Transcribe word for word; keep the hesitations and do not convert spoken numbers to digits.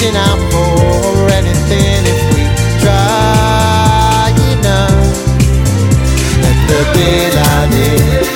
reaching out for anything if we try enough. Let the big